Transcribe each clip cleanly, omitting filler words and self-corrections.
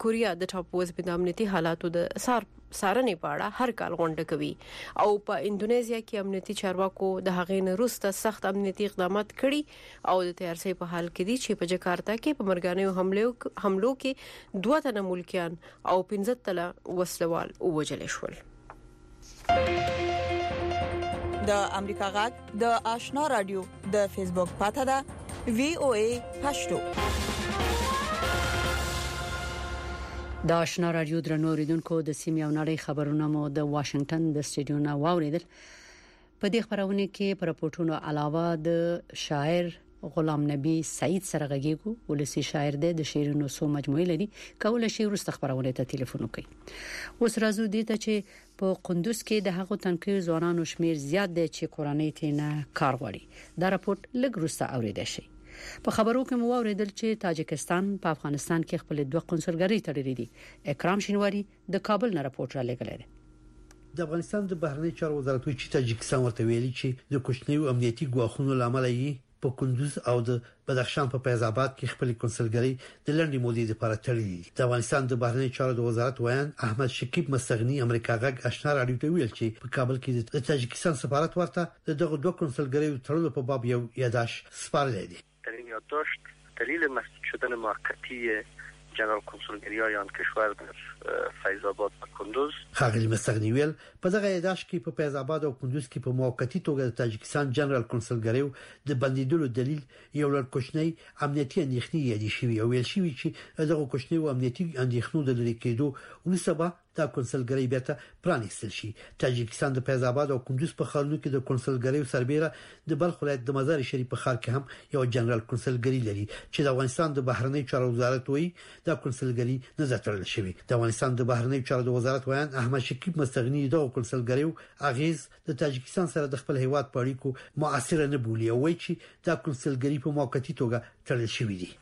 کوریا د ټاپوز په امنیتي حالاتو د سارنې په اړه هر کال غونډه کوي او په اندونیزیا کې امنیتي چارواکو د هغې نه وروسته سخت امنیتي اقدامات کړي او د تیارسۍ په حال کې دي چې په جکارتا کې په مرګانو حملو کې 2 تنه ملکیان او 15 تنه وسلوال ووژل شول. د امریکا غږ د آشنا رادیو د فیسبوک پاڼه ده VOA پښتو. د آشنا رادیو درنو اوریدونکو د سیمې او نړۍ خبرونه مو د واشنگټن د سټډیو نه واوریدل. په دې خبرونه کې پر راپورټونو علاوه د شاعر غلام نبی سعید سره غږیږو. ولسی شاعر د شعرونو سو مجموعه لري. کول شي ورسته خبرونه ته ټلیفون وکړي. اوس راځو دې ته چې په قندوز کې د هغو تنکي ځوانانو شمیر زیات دی چې کورنۍ تینه کار غواړي. دا راپورټ لږ وروسته اوریدل شي. په خبرو کې مو اوریدل چې تاجکستان په افغانستان کې خپل 2 قونسلګری تړلې دي. اکرام شینواری د کابل نه راپورټ را لګلې ده. د افغانستان د بهرنی چارو وزارت وی چې تاجکستان ورته ویلي چې د کوچنیو امنیتي ګواښونو لامل یې په کندوز او د بدخشان په فیض آباد کې خپل قونسلګری د لنډې مودې لپاره تړلې دي. د افغانستان د بهرنی چارو د وزارت ویان احمد شکیب مستغنی امریکا غږ آشنا رادیو ته ویل چې په کابل کې د تاجکستان سفارت ورته دغه 2 قونسلګری تړلو په باب یو یاداش سپارل دي. در این یادداشت دلیل مسدود شدن موقتی جنرال کنسولگری آن کشور در فیض آباد و کندوز خاغلی مستغنی ویل په دغه یادداشت کې په فیض آباد او کندوز کې په موقتی توګه د تاجکستان جنرال کنسولګری د بندیدلو دلیل یو لړ کوچنی امنیتي اندېښنې یادې شوی او ویل شوی چې دغه کوچنی امنیتي اندېښنو د لری کېدو ولسبا دا کنسولګری بیرته پرانیستل شي. تاجکستان د فیض آباد او کندوز په ښارونو کې د کنسولګری سربېره د بلخ ولایت د مزار شریف په ښار کې هم یو جنرال کنسولګری لري چې د افغانستان د بهرنی چارو وزارت وایي دا کنسولګری نه ځتړل شوی. د افغانستان د بهرنی چارو د وزارت ویان احمد شکیب مستغنی دغه کنسولګری اغیز د تاجکستان سره د خپل هیواد په اړیکو مؤثر نه بولي او وایي چې دا کنسولګری په موقتی توګه تړل شوی دی.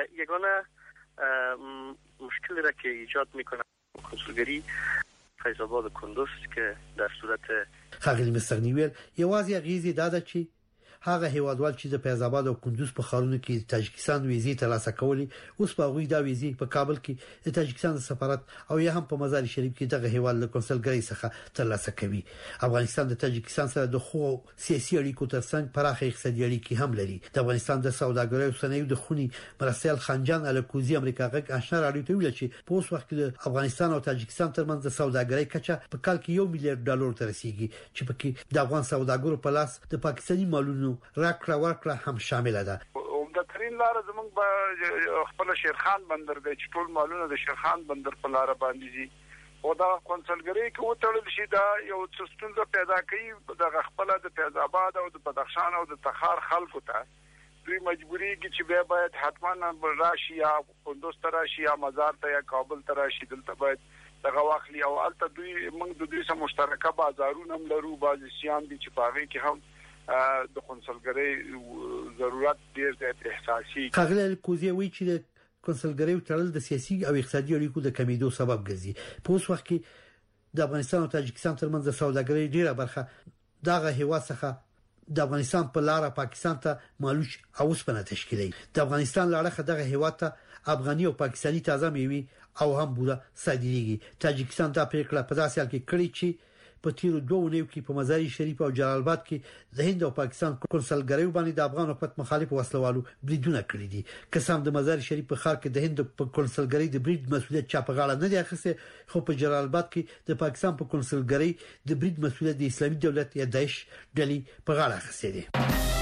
یگانه مشکلی را که ایجاد میکنه کنسولگری فیض آباد و کندوز که در صورت خاغلی مستغنی ویل یوازې غیزي داده چې هغه هیوادوال چې د فیض آباد او کندوز په ښارونو کې تاجکستان ویزې ترلاسه کولې اوس په غوي دا ویزې په کابل کې د تاجکستان سفارت او یا هم په مزار شریف کې دغه هیواد له کنسولګری څخه ترلاسه کوي. افغانستان د تاجکستان سره د خو سیاسي اړیکو ترڅنګ پراخه اقتصادي اړیکې هم لري. د افغانستان د سوداګرۍ او صنایعو د خونی مرسل خانجان الکوزی امریکا غږ آشنا رادیو ته ویل چې په اوس وخت کې د افغانستان او تاجکستان ترمنځ د سوداګرۍ کچه په کال کې $1 میلیارډ ته رسیدي چې پکې د افغان سوداګرو په لاس د پاکستاني مالونو راکړه ورکړه هم شامل ده. عمدترین لار زموږ په خپل شیرخان بندر دی چې ټول مالونه د شیرخان بندر په لار باندې دي او دا کنسولګری کې وتړل شي دا یو څه ستونزه پیدا کوي د خپل د فیض آباد او د بدخشان او د تخار خلکو ته دوی مجبوری کې چې به باید حتما راشي یا کندوز ته راشي یا مزار ته یا کابل ته راشي دلته باید دغه واخلي او البته دوی موږ د دوی سره مشترکه بازارونه هم لرو بعض سیام دي چې باغې کې هم د کنسولګری ضرورت ډیر زیات احساسي. خاغلی کوزی وی چې د کنسولګری تړل د سیاسي او اقتصادي اړیکو د کمیدو سبب ګرځي. په اوس وخت کې د افغانستان او تاجکستان ترمنځ د سوداګرۍ ډیره برخه دغه هیواد څخه د افغانستان په لار پاکستان ته مالوچ او اوسپنه تشکیلوي. د افغانستان لړخه دغه هیواد ته افغاني او پاکستاني تازه میوي او هم بوره صادریږي. تاجکستان دا پریکړه په داسې حال کې کړې چې په تیرو 2 اونیو کې په مزار شریف او جلال آباد کې د هند او پاکستان کنسولګریو باندې د افغان حکومت مخالف وسلوالو بریدونه کړی دي. قسم د مزار شریف په ښار کې د هند په کنسولګری د برید مسولیت چا په غاړه نه دی اخیسته خو په جلال آباد کې د پاکستان په کنسولګری د برید مسولیت د اسلامي دولت یا داعش ډلې په غاړه اخیسته دي.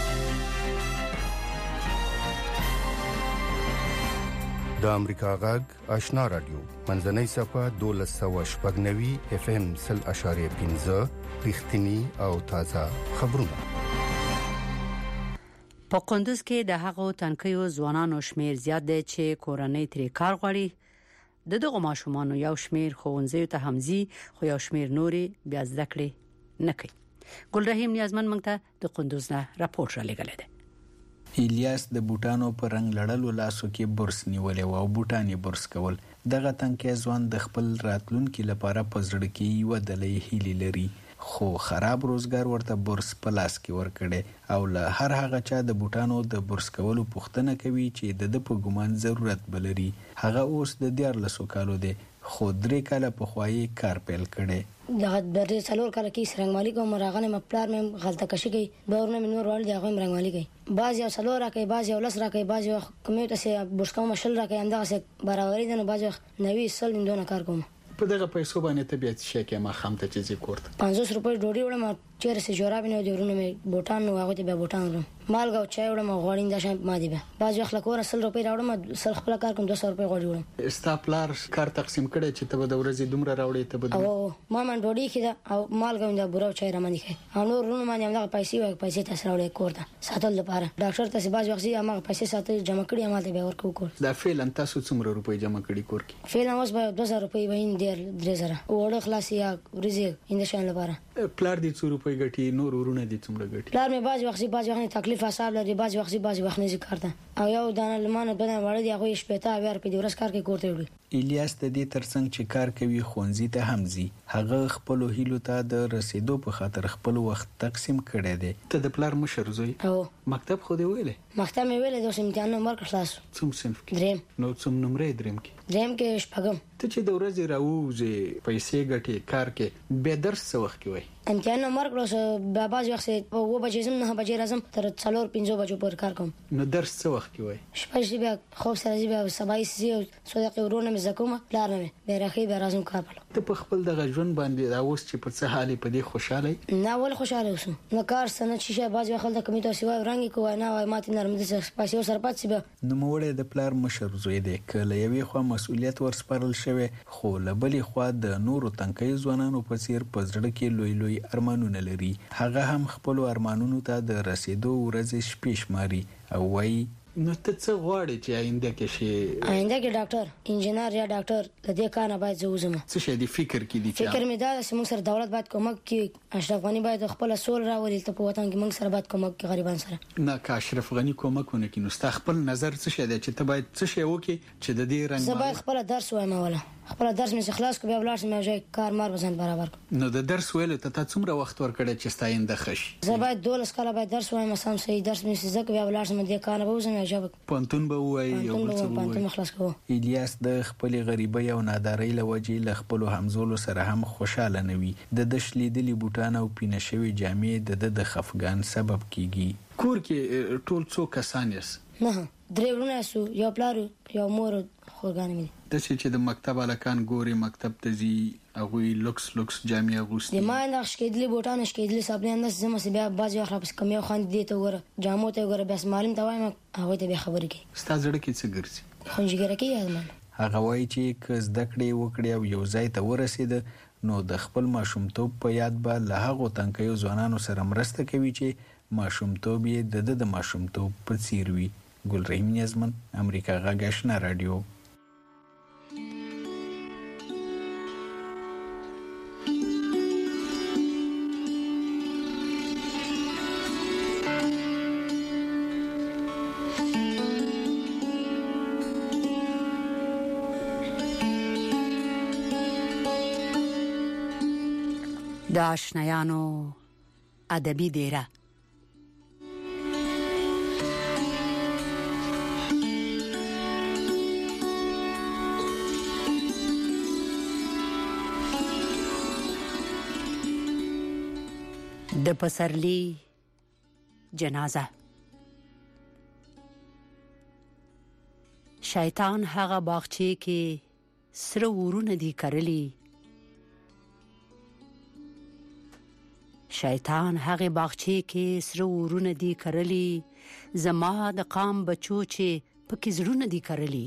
د امریکا غږ آشنا رادیو منځنۍ صفه 1290 FM 0.15 رښتینی او تازه خبرونه. په کندوز کې د هغو تنکیو ځوانانو شمیر زیات دی چې کورنۍ ترې کار غواړي. دغه ماشومان یو شمیر ښوونځي ته همزي خو یو شمیر نوري بیا زده کړې نه کوي. ګلرحیم نیازمن مونږ ته د کندوز نه راپورټ را لګل دی. الیاس د بوټانو په رنگ لړلو لاسو کې برس نیولې او بوټانې برس کول. دغه تنکي ځوان د خپل راتلونکي لپاره په زړه کې یو دلې هیلې لري خو خراب روزګار ورته بورس په لاس کې ورکړي او له هر هغه چا د بوټانو د بورس کولو پوښتنه کوي چې د په ګومان ضرورت بلري. هغه اوس د 14 کالو دی خو 3 کاله په خوایي کار پیل کړي. دا د څلور کال کې سرنګمالي کوم راغنه مپلار مې غلطه کشي کوي دورونه مې نور ول دی هغه رنګمالي کوي باز یو څلور راکې باز یو لس راکې باز یو کومه ته بورس کوم مشل راکې اندغه سه برابرې دنه باز نوې سل اندونه کار کوم. په دغه پیسو باندې طبيعت شي کې ما خامته چیزې کوړت 500 روپۍ ډوډۍ وړم چیرې سه جوراب نه دی ورونه مې بوټان نو هغه ته به بوټان ورم مالګه او چای وړم غوړین د شام ما دی به باز وخت لکور 100 روپۍ راوړم سر خپل کار کوم 200 روپۍ غوړی وړم. استاپلار کار تقسیم کړي چې ته د ورځې دومره راوړې ته به او ما من ډوډۍ کړه او مالګه د بورو چای را باندې خې او نور ورونه باندې هغه پیسې تاسو راوړې کوړه ساتل لپاره ډاکټر ته باز وخت هغه پیسې ساتل جمع کړي ماته به ورکو کور. دا فعلا تاسو څومره روپۍ جمع کړي کور کې؟ فعلا اوس به 200 روپۍ وین ډیر 3000 وړه خلاص یا ورځي اندشان لپاره. پلار دې 2 روپۍ ګټي نور ورونه دې څومره ګټي؟ پلار مې باز وخت تکلیف حساب لري باز وخت نه ذکر ده او یو دانه لمانه بدن وړ دی هغه شپته بیا په دې ورځ کار کې کوته وړي. الیاس د دې ترڅنګ چې کار کوي خونځي ته همزي هغه خپل هیلو ته د رسیدو په خاطر خپل وخت تقسیم کړي دي. ته د پلار مشر زوی او مکتب خو دی ویلې؟ مکتب مې ویلې د امتحان نمبر خلاص. څوم صنف کې؟ دریم. نو څوم نمرې دریم کې؟ دریم کې شپږم. ته چې د ورځې راوځي پیسې ګټي کار کې به درس څه وخت کې وای؟ امتحان نمبر کړو به باز وخت و بجې زم نه بجې راځم تر 4-5 بجو پر کار کوم. نو درس څه وخت کې وای؟ شپږ بیا خو سره بیا سبای سي صدقه ورونه مې زکومه پلان مې به راخي به راځم کار په. ته په خپل د ژوند باندې دا اوس چې په څه حالې په دې خوشاله نه ول خوشاله اوسم نو کار سنت شي باز وخت د کمیټو سیوا رنګ کوه نه وای ماته نرم دي پیسې سره پات سي به نو موړې د پلار مشر زوی دی کله یوې خو مسؤلیت ورسپارل شوی خو لبلې خو د نورو تنکي ځوانانو په څیر پزړه کې لوی ارمانونه لري. هغه هم خپل ارمانونو ته د رسیدو ورځ شپې شماري او وای نو ته څه غواړې چې آینده کې شي؟ آینده کې ډاکټر انجینر یا ډاکټر د دې کار نه باید زوزم. څه شي دی فکر کې دي؟ فکر مې دا چې موږ سره دولت باید کومک کوي اشرف غنی باید خپل سول راولي ته په وطن کې موږ سره باید کومک کوي غریبان سره. نه که اشرف غنی کومک ونه کوي نو ستا خپل نظر څه شي دی چې ته باید څه شي وکړي چې د دې رنګ زه باید خپل درس وایم ولا خپل درس مې خلاص کو بیا ولر سم یو کار مار بزن برابر. نو د درس ویل ته څومره وخت ورکړې چې ستا آینده خشي؟ زه باید 12 کاله باید درس وایم سم صحیح درس مې زکه بیا ولر سم دې کار به وزم یا پونتون به وای یو څه وای. الیاس د خپل غریبۍ او نادارۍ لوجې ل خپل همزولو سره هم خوشاله نوي د شلیدلي بوټان او پینه شوی جامې د خفګان سبب کیږي. کور کې ټول څو کسان یې؟ نه درې ورونه سو یو پلار یو مور خورګان مې د چې د مکتب الکان ګوري مکتب ته زی هغه لوکس جامې اغوستي د ما نه شکېدلي بوټان شکېدلي صابون نه زما سي بیا باز یو خلاص کم یو خان دي ته وره جامو ته وره بس معلوم ته وایم هغه ته به خبرې کوي. ستاسو ځړ کې څه ګرځي؟ خنجګره کې یادمن هغه وایي چې کز دکړې وکړې او یو ځای ته ورسید نو د خپل ماشومتوب په یاد به له هغه تنکیو ځوانانو سره مرسته کوي چې ماشومتوب یې د ماشومتوب په څیر وي. ګل رحیم نیازمن امریکا غږ آشنا رادیو. د آشنایانو ادبي دیره د پسرلی جنازه. شیطان هغه باغچې کې سره ورونه دي کرلی شیطان هغه باغچې کې سره ورونه دي کرلی زما د قام بچو چې پکې زړونه دي کرلی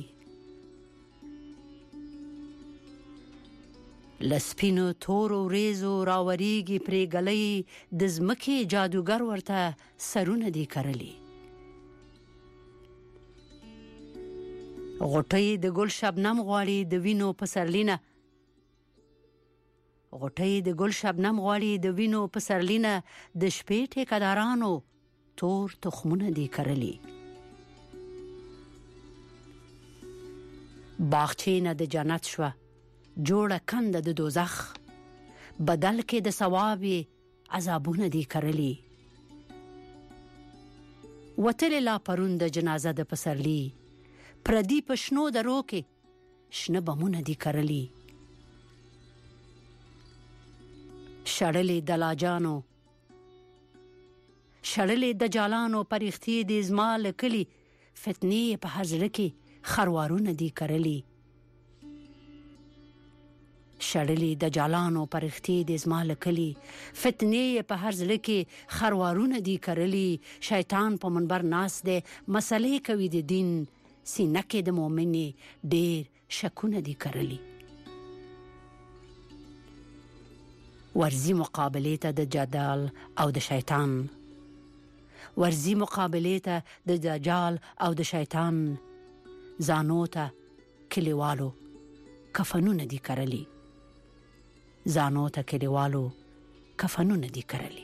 لسپینو تور وريزو راوريږي پرې غلې د زمکه جادوګر ورته سرونه دي کرلی غټي د ګل شبنم غواړي د وینو پسرلینه غټي د ګل شبنم غواړي د وینو پسرلینه د شپې ټیکدارانو تور تخمونه دي کرلی باغچې نه د جنت شوه جوړه کنده د دوزخ بدل کې د ثواب عذابونه دي کرلی وتل لا پروند جنازه د پسرلی پردی پښنو درو کې شنه بمونه دي کرلی شړلې د لاجانو شړلې د جالانو پرختي د ازمال کلی فتنې په حضرت کې خروارونه دي کرلی شړلې د جالانو پرختي د ازمال کلی فتنې په حضرت کې خروارونه دي کرلی شیطان په منبر ناس ده مسلې کوي د دین سینه کې د مؤمنې ډېر شکونه دي کرلی ورزي مقابله ته د جدال او د شیطان ورزي مقابله ته د دجال او د شیطان زانو ته کلیوالو کفنونه دي کرلی زانو ته کلیوالو کفنونه دي کرلی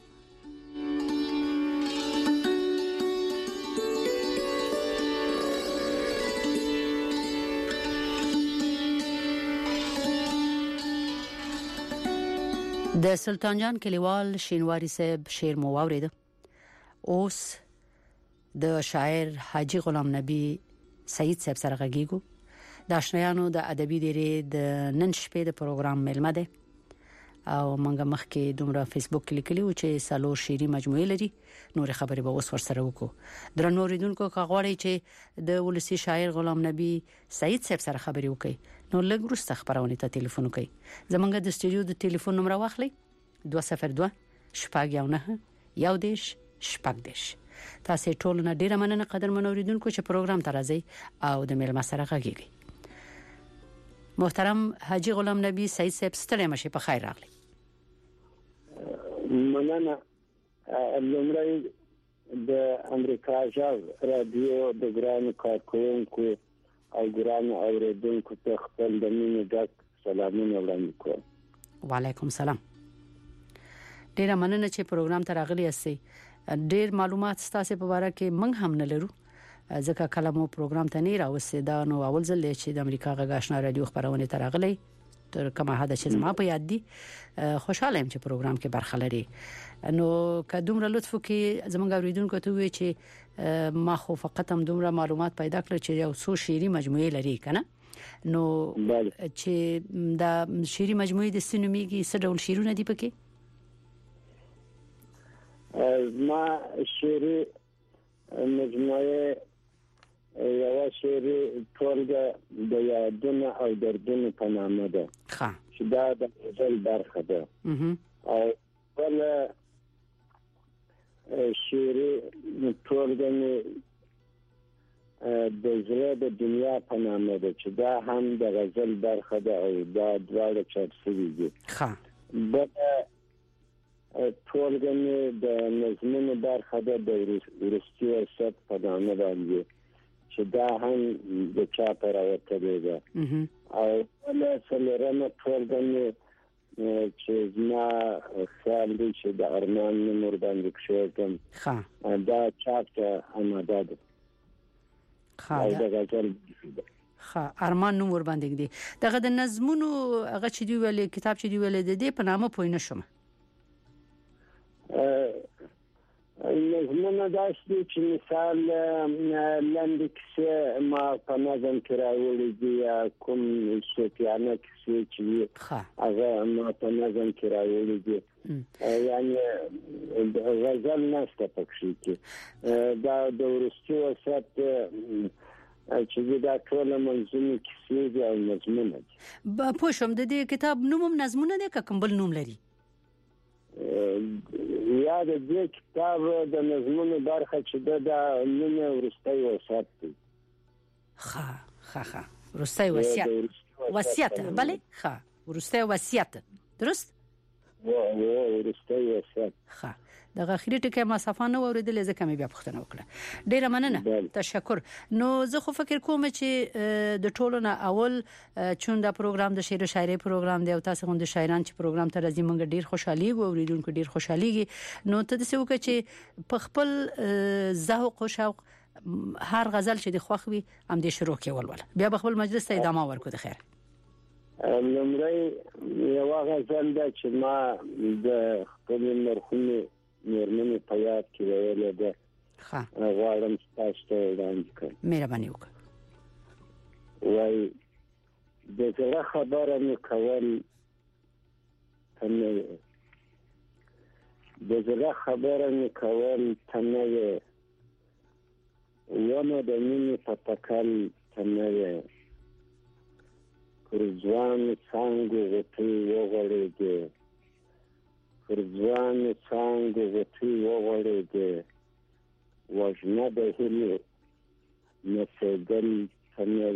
د سلطان جان کلیوال شینواری صاحب شعر مو واورید اوس د شاعر حاجی غلام نبی سید صاحب سره غږیږو د آشنایانو د ادبي ډیری د نن شپې د پروګرام ملمه ده او منګه مخکې دومره فیسبوک کې لیکلی و چې سالو شعري مجموعه لري نور خبرې به اوس ورسره وکړو درنو ریدونکو کاغوري چې د ولسی شاعر غلام نبی سید صاحب سره خبرې وکړي نو لږ وروسته خبرونه ته ټلیفون وکړي زمونږ د استودیو د ټلیفون نمبر واخلئ 202 شپږ یو دیش شپږ دیش تاسو ټول نه ډیره مننه قدر منوریدونکو چې پروګرام ته راځي او د میلمه سره غږیږي محترم حاجی غلام نبی سید صاحب ستړي مشه په خیر راغلی مننه لمړی د امریکا جاز رادیو د ګران کارکونکو او ګران اوریدونکو ته خپل د مینې ډک سلامونه وړاندې کوم وعلیکم سلام ډیره مننه چې پروګرام ته راغلی یاستئ ډیر معلومات ستاسو په اړه کې موږ هم نه لرو ځکه کلمو پروګرام ته نه راوستي دا نو اول ځل چې د امریکا غږ رادیو خبرونه ته راغلی تر کومه حد چې ما په یاد دي خوشاله يم چې پروګرام کې برخه لري نو کدومره لطف کې زمونږ اوریدونکو ته وی چې ما خو فقط هم دومره معلومات پیدا کړل چې یو څو شعري مجموعه لري کنه نو چې دا شعري مجموعه د سینومیږي څه ډول شعرونه دي پکې ما شعري مجموعه یو شعري ټولګه د یادونه او دردونه په نامه ده چې دا د ځل برخه ده او بل شعري ټولګه د زړه د دنیا په نامه ده چې دا هم د غزل برخه ده او دا دواړه چاپ شوي دي بل ټولګه د نظمونو برخه ده د ورستي وسط په نامه باندې چې دا هم د چا پر راوتلې ده او له سلرمه ټولګه چې زما خیال دی چې د ارمان نمبر باندې کښېږم دا چاپ ته آماده ده دا غزل ارمان نمبر باندې دی دغه د نظمونو هغه چې دی ویل کتاب چې دی ویل د دې په نامه پوه نه شوم نظمونه داشتي چې مثال لاندې کیسه ما په نظم کې راوړې دي کوم صوفیانه کیسه چې هغه ما په نظم کې راوړې دي یعنی غزل نشته پکې کې دا د ورستي وسط چې دا ټول منظومه کیسې دي او نظمونه دي په شوم د دې کتاب نوم نظمونه دي کوم بل نوم لري یا د دې کتاب د نظمونو برخه چې د نوم ورستي وسط دی ورستي وصیت بله ورستي وصیت درست ورستي وصیت دغه اخیری ټکی ما صفانه اوریدل ځکه مې بیا پوښتنه وکړه ډیره مننه تشکر نو زه خو فکر کوم چې د ټولو نه اول چون دا پروګرام د شعر او شاعري پروګرام دی او تاسو هم د شاعران چې پروګرام ته راځي مونږ ډیر خوشحالي اوریدونکو ډیر خوشحالي نو ته د څه وکړي چې په خپل ذوق او شوق هر غزل چې د خوښوي هم د شروع کې ولول بیا په خپل مجلس ته ادامه ورکو د خیر لمړی یو غزل ده چې ما د خپل مرحومه مېرمنې په یاد کې ویلې ده. غواړم تاسو ته وړاندې کړم. مهرباني وکړئ. وای د زړه خبره مې کول تنه د زړه خبره مې کول تنه ونه د مینې په تکل تنه پر ځوان څنګه غوټي وغړېږي پر ځوان څنګه غوټي وغړېږي وژنه د هیلې نسېدل تنه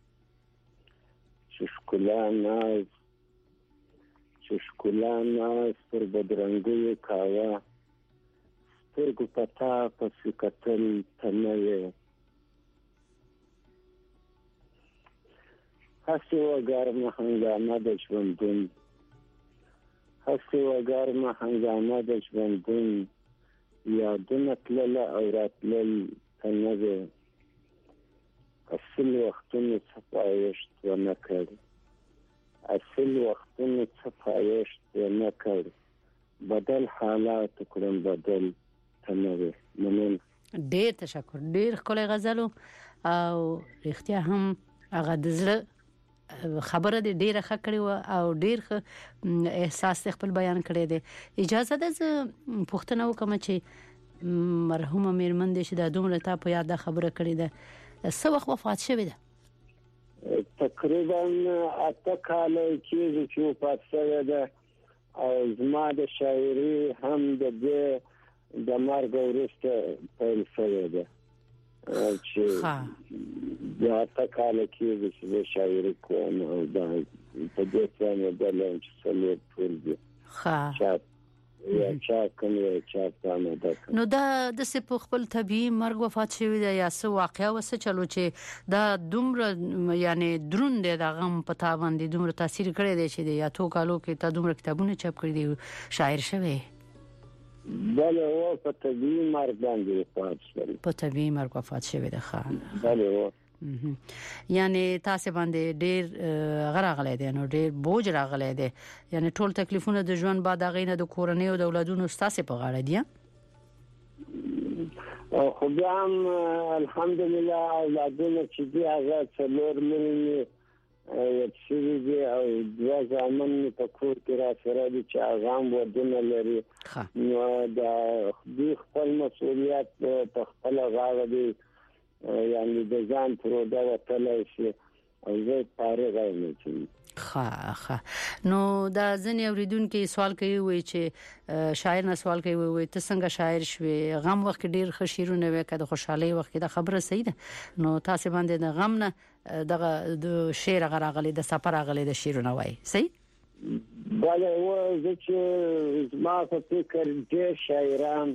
چې ښکلا ناز پر بدرنګي کاوه سترګو پتا پسې کتل تنه هسې وګرمه هنګامه د ژوندون یادونه تلله او راتلل تنه اصل وختونو څه پایښت ونه کړ بدل حالات کړم بدل تنه منن. ډېر تشکر. ډېر ښکلی غزل او رښتیا هم هغه د زړه خبره دې ډیره ښه کړې و او ډیر احساس خپل بیان کړی دی. اجازه ده زه پوښتنه وکم چې مرحومه مېرمن دې چې د دومره تا په یاد خبره کړې ده څه وخت وفات شوې ده؟ تقریبا 8 کاله کېږي چې وفات شوې ده او زما د شاعري هم د مرګ وروسته پیل شوې ده چې دا تکاله کېږي چې شاعري کوم او دا په دې څنګه د لنچ سره ټول دي. یا چا کوم چا نه ده. نو دا د څه په خپل طبيعي مرګ وفات شوی دی یا څه واقعا وسه چلو چې دا دومره یعنی درون دی دا غم پتا باندې دومره تاثیر کړی دی چې یا تو کالو کې تا دومره کتابونه چاپ کړی دی شاعر شوی؟ بله او په طبيعي مرګ باندې وفات شوی. په طبيعي مرګ وفات شوی دی. ښه بله او یعنی تاسو باندې ډېر غراغلی دی نو ډېر بوج راغلی دی یعنی ټول تکلیفونه د ژوند بعد غینه د کورنۍ او د اولادونو تاسو په غاړه دي. خو بیا هم الحمدلله اولادونه چې دی هغه څلور ملي چې دی او دوا ځامن په کور کې را سره دي چې هغه هم ودونه لري. نو دا خپل مسؤلیت په خپل غاړه دی یعنی د ځان پرودا وتلای شي او زه فارغ یم. ښه نو دا ځنې اوریدونکو سوال کوي وای چې شاعر نه سوال کوي وای ته څنګه شاعر شوې؟ غم وخت ډیر خشیرونه وکړه د خوشحالي وخت دا خبره صحیح ده. نو تاسو باندې د غم نه دغه د شعر غراغلي د سفر غلي د شعرونه وای صحیح؟ بله و زه چې ما په فکر ډیر شاعران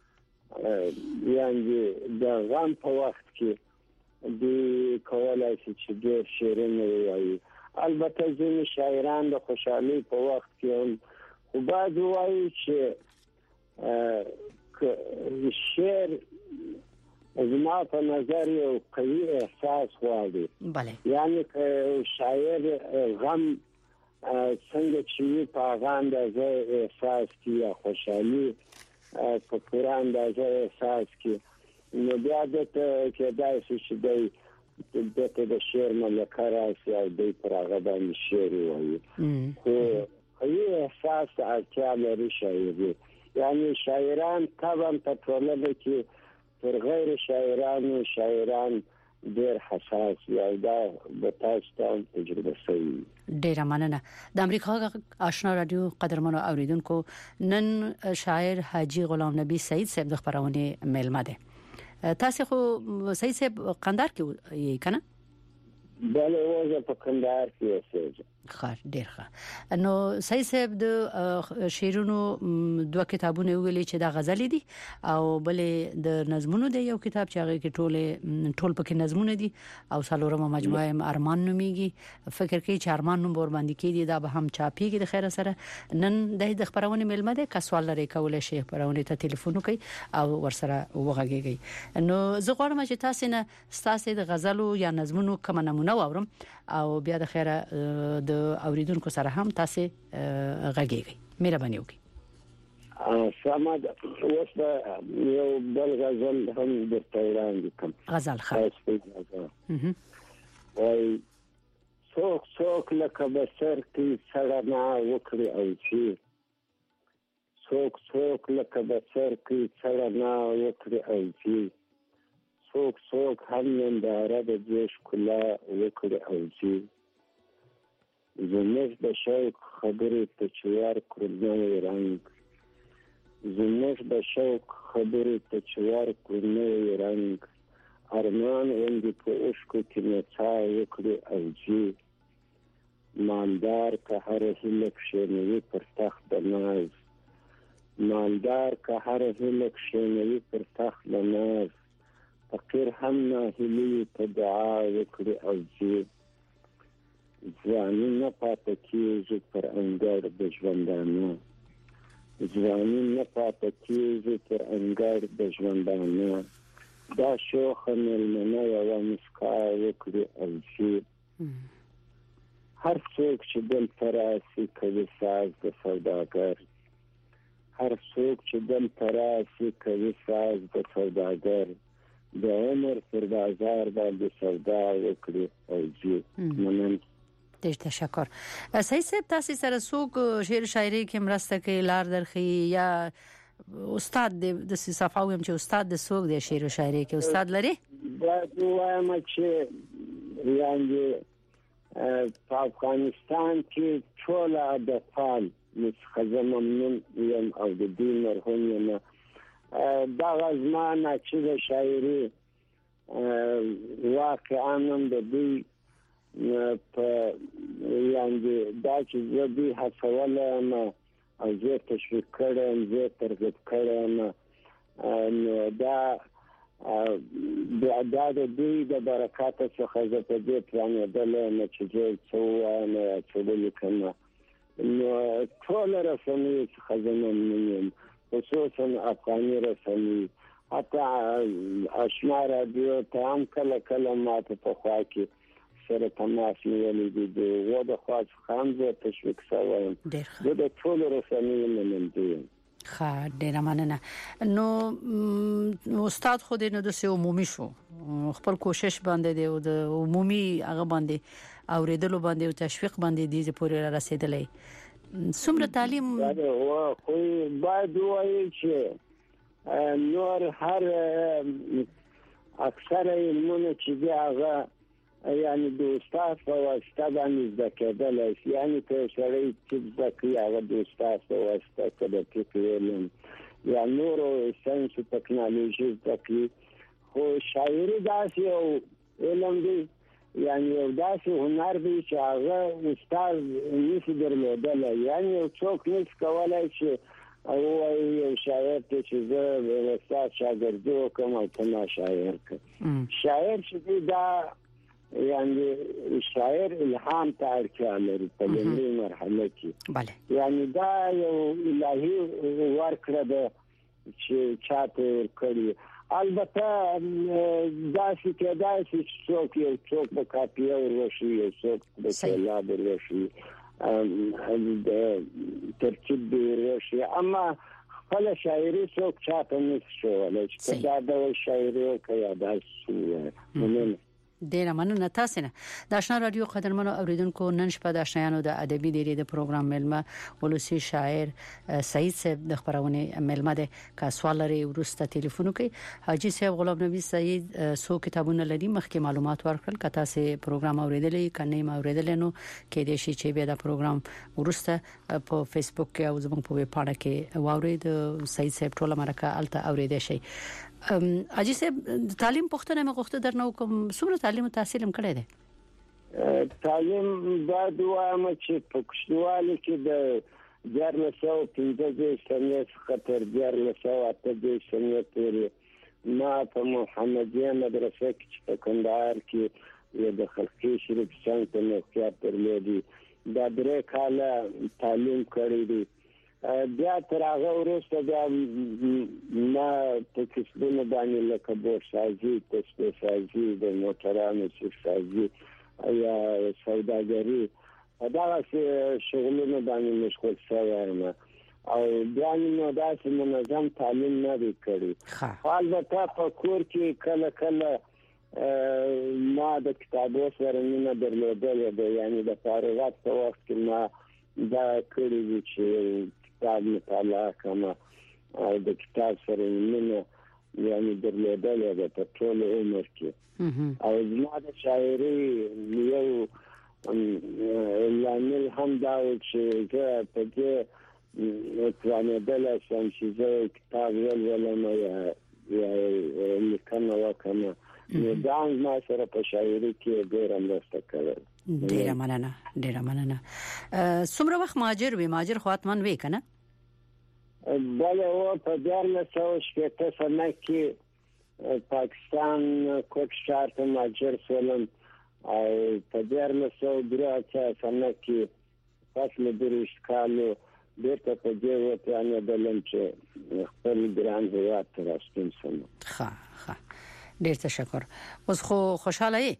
یعنی د غم په وخت کې د کولای شي چې ډېر شعرونه وایي. البته ځینې شاعران د خوشحالي په وخت کې خو بعض وایي چې شعر زما په نظر یو قوي احساس غواړي. یعنی که شاعر غم څنګه چې په هغه اندازه احساس کوي یا خوشحالي په پوره اندازه احساس کې نو بیا دته کېدای شي چې دته د شعر ملکه راشي او د پر هغه باندې شعر وایي. خو یو احساس اړتیا لري شاعري. یعنی شاعران طبعا په ټولنه کې پر غیر شاعران ډېر حساس یا دا د تاسو تجربه شوی. ډېر مننه. د امریکا آشنا رادیو قدرمنو اوریدونکو نن شاعر حاجی غلام نبی سعید صاحب د خبرونه میلمه ده. تاسو خو سعید صاحب قندهار کې یې کنه؟ بله اوسه په قندهار کې اوسه. ډېر ښه. نو سعید صاحب د شعرونو دوه کتابونه ویلي چې دا غزل دي او بلې د نظمونو دی یو کتاب چې هغه کې ټول پکې نظمونه دي او څلورمه مجموعه ارمان نوميږي. فکر کوي چې ارمان نوم ورباندې کېدی دا به هم چاپیږي د خیر سره. نن د خبرونه میلمه ده که سوال لري کولای شي خبرونه ته ټلیفون وکړي او ورسره وغږیږي. نو زه غواړم چې تاسو د غزلو یا نظمونو کوم نمونه خبرونه واورم او بیا د خیره د اوریدونکو سره هم تاسو غږیږئ مهرباني وکړئ سماد اوس یو بل غزل هم درته وړاندې کوم غزل خاص وای څوک لکه بسر کې سړنا وکړي او چې څوک لکه بسر کې سړنا وکړي او چې څوک هم ننداره د دې ښکلا وکړي او چې زموږ د شوق خبرې ته چې ورکړو نوی رنګ زموږ د شوق خبرې ته چې ورکړو نوی رنګ ارمان وندې په اوښکو کې نڅا وکړي او چې مالدار که هر هیله کښېنوي پر تخت د ناز مالدار که هر هیله کښېنوي پر تخت د ناز فقیر هم ناهیلي ته دعا وکړي او چې ځواني نه پاتې کېږي پر انګړ د ژوندانه ځواني نه پاتې کېږي پر انګړ د ژوندانه دا شوخه مېلمنه یوه مسکا وکړي او چې هر څوک چې دلته راسي کوي ساز د سوداګر هر څوک چې دلته راسي کوي ساز د سوداګر د عمر پر بازار باندې سودا وکړي او چې مننه ډېر تشکر سعید صاحب تاسو سره څوک شعر شاعري کې مرسته کوي لار درخي یا استاد د صفاویم چې استاد د څوک د شعر شاعري کې استاد لري دا وایم چې یعنی په افغانستان کې ټول ادبان مخزم ممنون یم او د دین مرحوم یم دا غزمانه چې د شاعري واقعا هم د دې په یعنی دا چې زه هڅولم او زه تشویق کړم زه ترغیب کړم دا د دې د برکات څخه زه په دې پلان ودلم چې زه څو نه څه ولیکم نو ټول رسمي څخه زمونږ خصوصا افغاني رسمي حتی آشنا رادیو ته هم کله ماته په خوا کې سره تماس نیولې دي و د خاص خام زه تشویق شوم د ټول رسمي منندوی ښه ډیره مننه نو استاد خو دې نو د عمومي شو خپل کوشش باندې دی او د عمومي هغه باندې اوریدلو باندې او تشویق باندې دې پورې رسیدلې څومره تعلیم خو باید وایي چې نور هر اکثر علمونه چې دی هغه یعنی د استاد په واسطه باندې ذکر یعنی که سړی چې ذکر هغه د استاد په واسطه کده کېږي یا نور ساينس او ټکنالوژي ذکر خو شاعري داسې او علم دی یعنی یو داسې هنر دی چې هغه استاد نشي درلودل یعنی څوک نشي کولای چې او یو شاعر ته چې زه ورسره شاګردي وکم او ته شاعر کړم شاعر چې دا یعنی شاعر الهام ته اړتیا لري په لومړۍ مرحله کې bale یعنی دا یو الهي ورکړه ده چې چاته ورکړي البته دا چې څوک په کاپیه ورشي یو څوک په کلاب ورشي د ترتیب ورشي اما خپل شاعري څوک چاته نشي ولای چې دا د شاعري کوي دا څه نه ډیره مننه تاسو نه د آشنا رادیو قدرمنو اوریدونکو نن شپه د آشنایانو د ادبي ډیری د پروګرام ملما ولسی شاعر سعید صاحب د خبرونه ملما د کاسوال لري ورسته ټلیفون کوي حاجی صاحب غلام نبی سعید سو کتابونه لري مخکې معلومات ورکړل کته سه پروګرام اوریدلې کنه ما اوریدل نو کې د شي چې به دا پروګرام ورسته په فیسبوک کې او زموږ په ویب پاڼه کې واورید سعید صاحب ټول مرکه الته اوریدل شي اجي صاحب تعلیم پښتنه مغوخته درنو کوم څومره تعلیم او تحصیل هم کړی دی تعلیم بعد وایم چې په کښواله کې د 1415 سنې څخه تر 1408 سنې پورې ما په محمدیه مدرسه کې په کندهار کې د خلقي شریف څنګه موقعیت درلودي دا درې کاله تعلیم کړی دی بیا تر هغه وروسته بیا ما په کسبونه باندې لکه بورسازي تسبیحسازي د موټرانو سازي یا سوداګري دا شغلونه باندې مشغول شوم او بیا نو داسې منظم تعلیم نه دی کړی. البته په کور کې کله ما د کتابو سره مینه درلودلې ده، یعنی د فارغت په وخت کې ما دا کړی دی چې کتاب مطالعه کوم او د کتاب سره مینه یعنی درلودلې ده په ټول عمر کې. او زما د شاعري یو لامل هم دا و چې زه په دې اتوانېدل شم چې زه کتاب ولولم یا لیکنه وکړم. نو دا ما سره په شاعري کې ډېره مرسته کړې. ډېره مننه. څومره وخت مهاجر وې؟ مهاجر خو اتمن وې که نه؟ بله و په 1960 سنه کې پاکستان کوټ ښار ته مهاجر شولم او په 1983 سنه کې فصل 30 کالو بیرته په دې وتانېدلم چې خپل ګران هېواد ته راستون شم. ښه ډېر تشکر. اوس خو خوشاله یې؟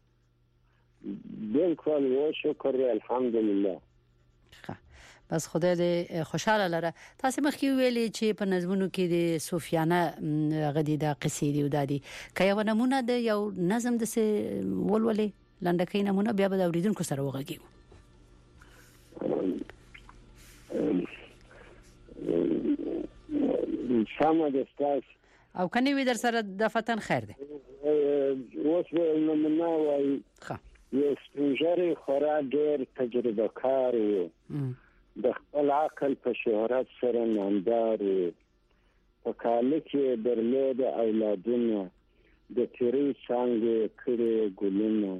بالکل و شکر الحمدلله. ښه بس خدای دې خوشاله لره. تاسو مخکې ویلې چې په نظمونو کې د صوفیانه غدي د قصیدې ودادي که یو نمونه د یو نظم د ولولې لنډکۍ نمونه بیا به د اوریدونکو سره وغږیږو. سمه ده ستاسو او کني وی در سره د فتن خیر ده. اوس نمونه وایي یو سپینږیری خورا ډېر تجربه کار و، د خپل عقل په شهرت سره نامدار و، په کاله کې درلود اولادونه د تیرې څانګې کړي ګلونه،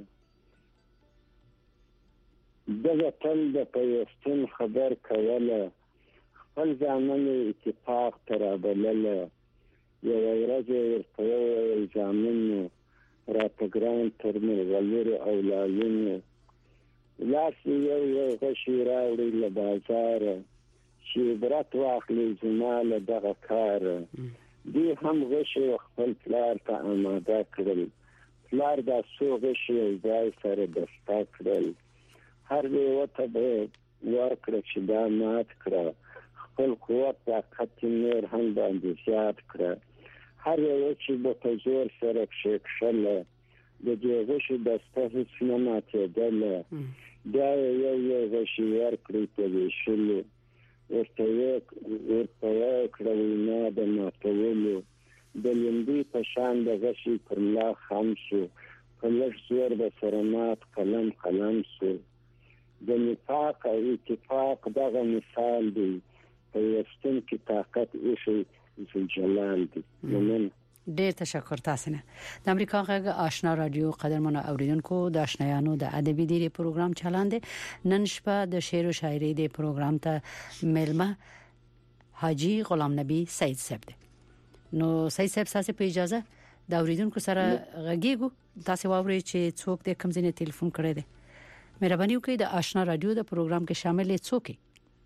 دغه تل د پیوستون خبر کوله، خپل ځامن اتفاق ترابلله، یو ورځ ورته وویل ځامن راته ګران تر مرغلرو او لالونو، لاس یو غشي راوړي له بازاره چې عبرت واخلي زما له دغه کاره. دوی هم غشي خپل پلار ته اماده کړل، پلار دا څو غشي یو ځای سره دسته کړل، هر یوه ته به ورکړه چې دا مات کړه، خپل قوت طاقت نور هم باندې زیات کړه، هر یوه چې به په زور سره کښېکښله د دې غشي دسته هېڅ نه ماتېدله، بیا یو غشي ورکړی په ویشلو، ورته وکړه وینا د ماتولو، د لیندۍ په شان د غشي پر ملا خم شو، په لږ زور به سره مات قلم شو. د نفاق او اتفاق دغه مثال دی، په یوستون کې طاقت ایښی ذوالجلال دی. ډېر تشکر تاسو نه. د امریکا غږ آشنا رادیو قدرمنو اوریدونکو د آشنایانو د ادبي ډیری پروګرام چلاند نن شپه د شعر او شاعري د پروګرام ته ملما حاجی غلام نبی سید صاحب دی. نو سید صاحب تاسو په اجازه د اوریدونکو سره غږیږو، تاسو واورئ چې څوک د کوم ځای ټلیفون کړی دی. مهرباني وکړئ د آشنا رادیو د پروګرام کې شامل څوک یې؟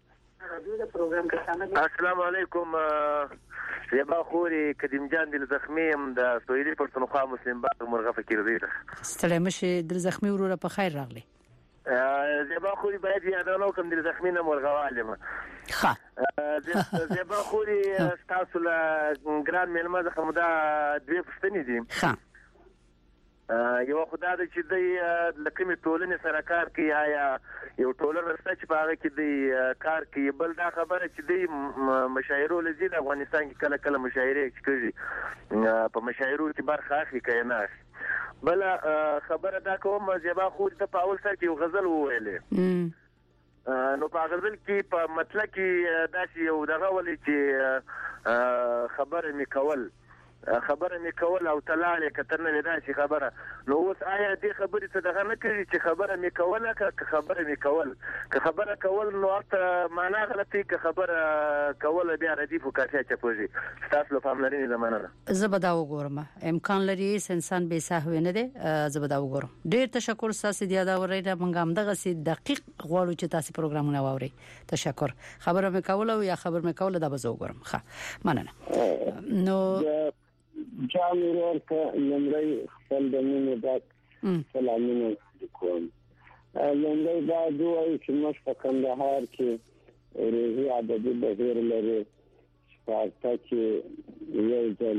السلام علیکم. زیبا خوري قدیم جان دل زخمی هم د سویلي پښتونخوا مسلم باغ مرغه فکر دی. ستړی مشه دل زخمی وروره په خیر راغلی. زیبا خوري باید یادونه کوم دل زخمی نه مرغوالم. ښه زیبا خوري تاسو له ګران ملما څخه مدا دوی پښتني دي. ښه یو خدای د چې د لکمې ټولنې سره کار کوي، یا یو ټولنه سره چې په هغه کې د کار کوي. بل دا خبره چې د مشاعرو لزید افغانستان کې کله کله مشاعرې کوي، په مشاعرو کې برخه اخلي که نه اخلي. بل خبره دا کوم زیبا خو ته په اول سر کې یو غزل وویلې، نو په غزل کې په مطلب کې داسې یو دغه ولې چې خبره مې کول او تلاله کتر نه ودا شي خبره. نو اوس آیا دې خبرې څه دغه نه کوي چې خبره مې کوله که خبره کول نو اته معنا غلطي، که خبره کول بیا ردیف او کافي چپوږي. تاسو له پاملرنې زمانه زبدا وګورم امکان لري انسان به سهو نه دی. زبدا وګورم. ډیر تشکر تاسو د یاد اورېده مونږ هم دغه سي دقیق غواړو چې تاسو پروګرامونه واوري. تشکر. خبره مې کوله یا خبر مې کوله دا به زه وګورم. ښه مننه. نو جام ورته نمرې خپل د مینې د سلامونه کوم. لومړی دا دوی چې موږ په کندهار کې روحي عددي بهیر لري چې چې یو ځل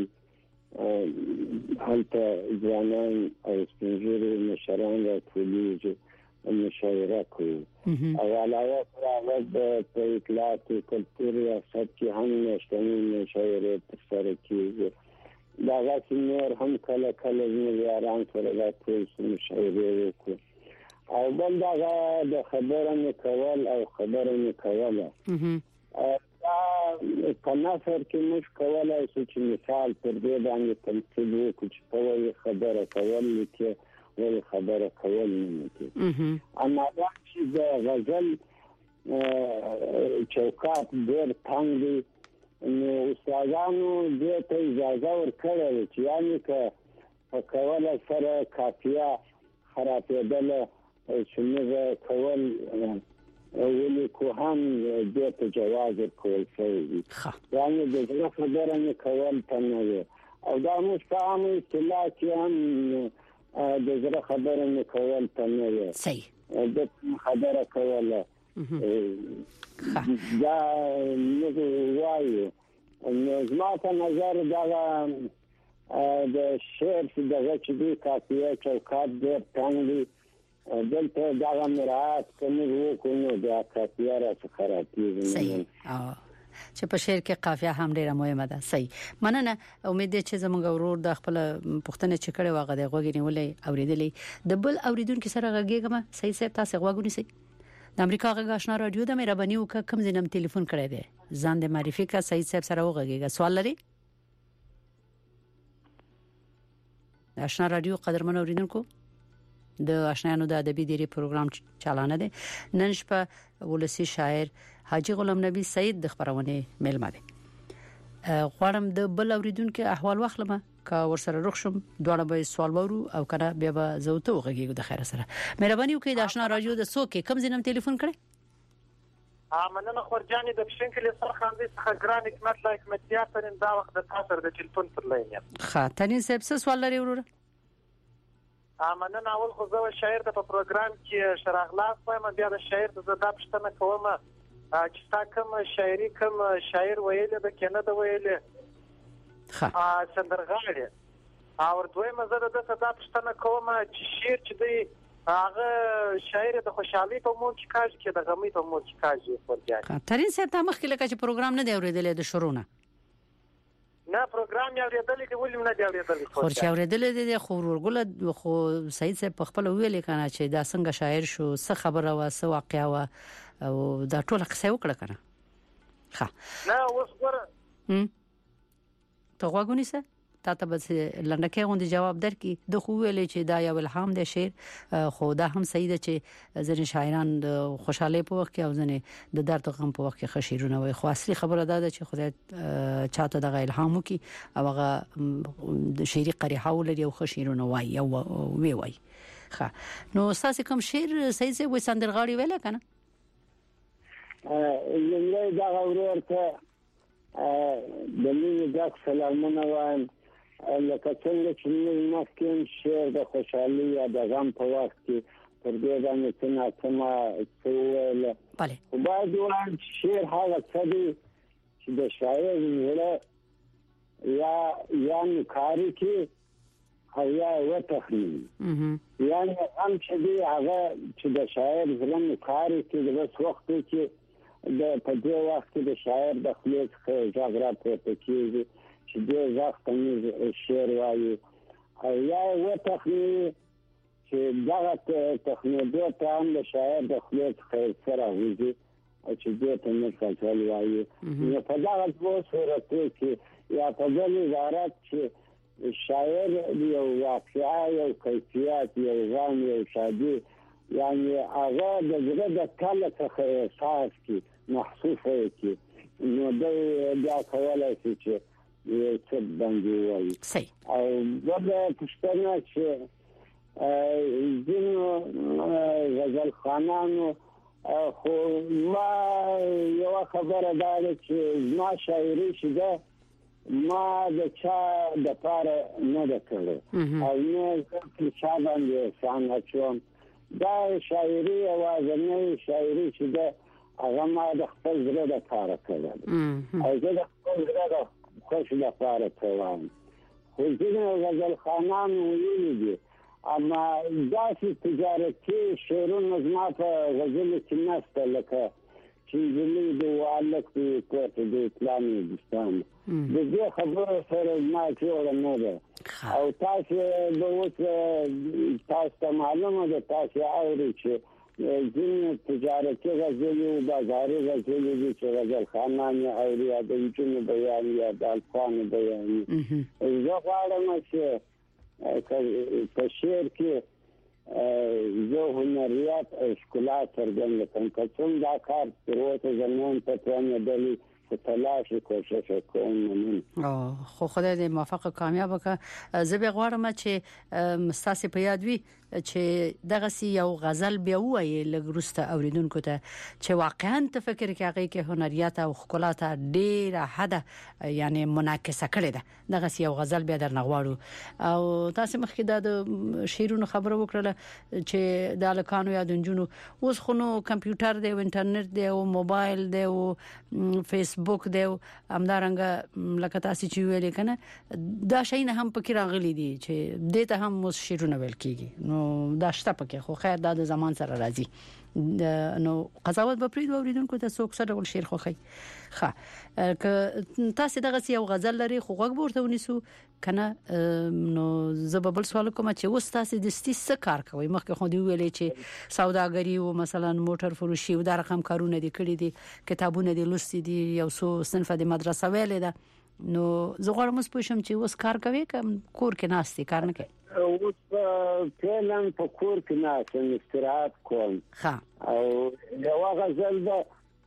هلته ځوانان او سپینږیري مشران راټولېږي مشاعره کوي. او علاوه پر هغه د اطلاعات کلتور ریاست کې هم نشته مشاعره ترسره کیږي. دا غاښ نور هم کله کله زموږ سره راټول مشاعره وکړي. او بل دا د خبرونه کول او خبرونه کوله په نثر کې موږ کولای شو چې مثال پر دې باندې تمثيل وکړو چې په وایي خبره کول کې ول خبره کول نه کوي. اما دا چې د غزل چوکاټ ډېر تنګ دي نو استادانو دې ته اجازه ورکړه چې یعنی که په کوله سره کافیه خرابېدل چې موږ کول ولې کوهان دې ته جواز ورکول شوی. یعنی د زړه خبره نه کول تنوي او دا موږ په عامه اصطلاح کې هم د زړه خبره نه کول تنوي. صحیح. د خبره کوله دا موږ وایو نو زما په نظر دا د شعر دغه چې دی کافیه چوکاټ ډېر تنګ دي دلته دا مراعات کوي وکړو دا کافیه راڅخه راځي. صحیح. چې په شعر کې قافیه هم ډیره مهمه ده. صحیح. مننه. امید ده چې زموږ ورور د خپل پښتنه چې کړي واغه د غوګنی ولې اوریدلې د بل اوریدونکو سره غږیږم. صحیح صاحب تاسو غوګونی سي د امریکا غږ آشنا رادیو د مهرباني وکړه کوم ځینم ټلیفون کړی دی ځان د معرفي کا صحیح صاحب سره وغږیږه. سوال لري آشنا رادیو قدرمن اوریدونکو د آشنایانو د ادبي ډيري پروګرام چالانه دي. نن شپه ولسی شاعر حاجی غلام نبی سید د خبرونه ملما دي. غواړم د بل اوریدونکو احوال واخلم کا ورسره رخ شم دواړه به سوال ورو او کنه بیا به زوته وغږیږو د خیر سره. مهرباني وکړئ د آشنا رادیو د سوکې کم زینم ټلیفون کړئ. مننه خورجاني د بشنکلي سره خاندي څخه ګران حکمت لا حکمتیا ترين دا وخت د تاسو د ټلیفون پر لاین یم. ښه تنین صاحب څه سوال لري وروره؟ مننه اول خو زه شاعر د په پروګرام کې شراغلاس وایم بیا د شاعر د زړه پښتنه کوم چې تا کوم شاعري کوم شاعر ویل د کنه د ویل ښه سندرغاړي او دوی مزه د صدا پښتنه کوم چې شعر چې دی هغه شاعر د خوشحالي په مو کې کاږي کې د غمي په مو کې کاږي ورګي. ترين صاحب ته مخکې لکه چې پروګرام نه دی اوریدل د شروع نه پروګرام یې اوریدل دی ولې نه دی اوریدل خو چې اوریدل دی خو ورګل خو سید صاحب په خپل ویل کنه چې دا څنګه شاعر شو څه خبره وا څه واقعا وا او دا ټول قصه وکړه کنه. ښه نه اوس ګوره ته غوښګونی څه ته بس لنډکه غوندي جواب درکې د خو ویلې چې دا یو الهام دی شعر خو دا هم صحیح ده چې ځینې شاعران د خوشاله په وخت کې او ځینې د درد غم په وخت کې خشیرونه وي. خو اصلي خبره ده چې خدای چاته د الهام وکي او هغه د شعري قریحه ولري او خشیرونه وای او وی ښه نو تاسو کوم شعر صحیح څه وې سندرغاړي ویل کنه لمړی دا ورور ته د مینې د سلامونه وایم لکه څنګه چې موږ مخکې شعر د خوشحالي یا د غم په وخت کې پر دې باندې څنګه ویل بله خو باید ووایم چې شعر هغه څه دی چې د شاعر زړه یا نکاري کې او یا وتخني یعنی هم چې دی هغه چې د شاعر زړه نکاري کې د وخت کې د په دې وخت کې د شاعر د خلیص ځاګرا پروت کېږي چې دې وخت نه شعر وایي او یا وتخني چې دا تخنیدو ته هم د شاعر د خلیص سره وځي چې دې ته نه څه وایي نو په دا صورت کې یا په دې عبارت چې شاعر یو واقعا یو کیفیت یو غم یو شادي یعنی هغه د زړه د کله څخه احساس کی محسوسه کی نو دا کولای شي چې څه باندې وایي او دا پښتنه چې ځینو غزل خانانو خو ما یو خبره ده چې ما شاعري شده ما د چا د پاره نه ده کړې او نه چې چا باندې څنګه چوم دا شاعري اوازنه شاعري چې ده هغه ما د خپل زړه د کار کړل او زه د خپل زړه د خوښ لپاره کوم خو ځینې غزل خانان ویلي دي اما داسې تجارتي شعرونه زما په غزلو کې نشته لکه چې زموږ د والک په کوټه د اسلامي هندوستان د دې خبرو سره ما جوړه نه ده او تاسو به اوس تاسو معلومه ده تاسو اورئ چې ځینې تجارتي غزلې او بازاري غزلې دي چې غزل خانان اوري یا د انجونو بیان یا د الفانو بیان زه غواړم چې په شعر کې زه هنریات او ښکلا څرګنده کړم که څوم دا کار تر اوسه زموږ په توانېدلي په تلاش کوشش کوم خو خدای دې موفق او کامیاب وکړي زه به غواړم چې ستاسو په یاد وي چې دغه یو غزل بیا وایي لګروسته اوریدونکو ته چې واقعا ته فکر کې هغه کې هنریات او ښکلا ته ډیره حدا یعنی مناقصه کړې ده دغه یو غزل بیا درنغواړو او تاسو مخکې د شیرونو خبرو وکړه چې د الکانو یا دنجونو اوس خو نو کمپیوټر دی او انټرنیټ دی او موبایل دی او فیسبوک دی همدارنګه لکه تاسو چې ویل کنه دا شي نه هم پکې راغلي دي چې دته هم اوس شیرونه ویل کیږي نو دا شته پکې خو خیر دا د زمان سره راځي نو قضاوت به پرې اوریدونکو ته څوک سره ول شعر خوخی ښه که تاسو دغه یو غزل لري خو غوږ ورته ونیسو کنه نو زببل سوال کوم چې اوس تاسو د ستې کار کوي مخکې خو دی ویلې چې سوداګری او مثلا موټر فروشي او دا رقم کارونه دي کړی دي کتابونه دي لوستي دي یو څو صنف د مدرسې ویلې ده نو زه غواړم اوس پوښتم چې اوس کار کوي کوم کور کې ناشتي کار نه کوي اوس فعلا په کور کې ناشته استراحت کوم ها او یو غزل ده